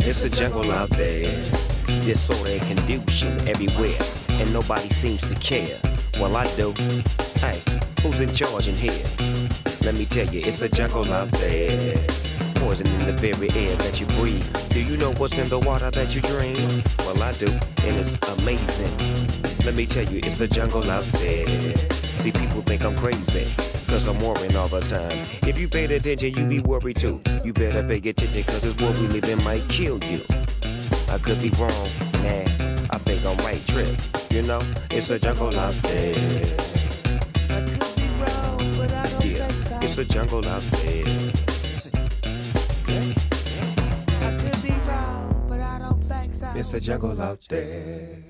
It's a jungle out there. Disorder and confusion everywhere, and nobody seems to care. Well, I do. Hey, who's in charge in here? Let me tell you, it's a jungle out there. Poison in the very air that you breathe. Do you know what's in the water that you drink? Well, I do, and it's amazing. Let me tell you, it's a jungle out there. See, people think I'm crazy, cause I'm worrying all the time. If you paid attention, you be worried too. You better pay attention, cause this world we live in might kill you. I could be wrong, nah, I think I'm right trip. You know, it's a jungle out there. I could be wrong, but I don't think so. It's a jungle out there. I could be wrong, but I don't think so. It's a jungle out there.